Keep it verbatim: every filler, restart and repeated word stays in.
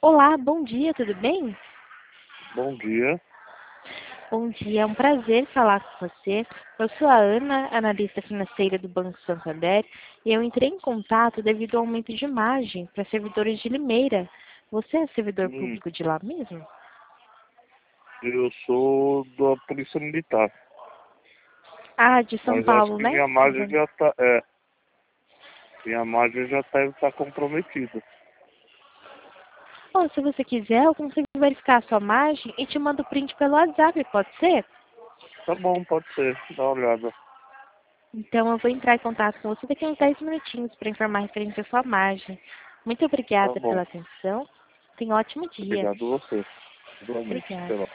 Olá, bom dia, tudo bem? Bom dia. Bom dia, é um prazer falar com você. Eu sou a Ana, analista financeira do Banco Santander, e eu entrei em contato devido ao aumento de margem para servidores de Limeira. Você é servidor Hum, público de lá mesmo? eu sou da Polícia Militar, Ah, de São mas acho Paulo, que né? minha margem já tá, é, minha margem já deve estar comprometida. Ou se você quiser, eu consigo verificar a sua margem e te mando o print pelo WhatsApp, pode ser? Tá bom, pode ser, dá uma olhada. Então eu vou entrar em contato com você daqui a uns dez minutinhos para informar referente à sua margem. Muito Tá obrigada bom, pela atenção. Tenha um ótimo dia. obrigado a você. Igualmente, Obrigada. até lá.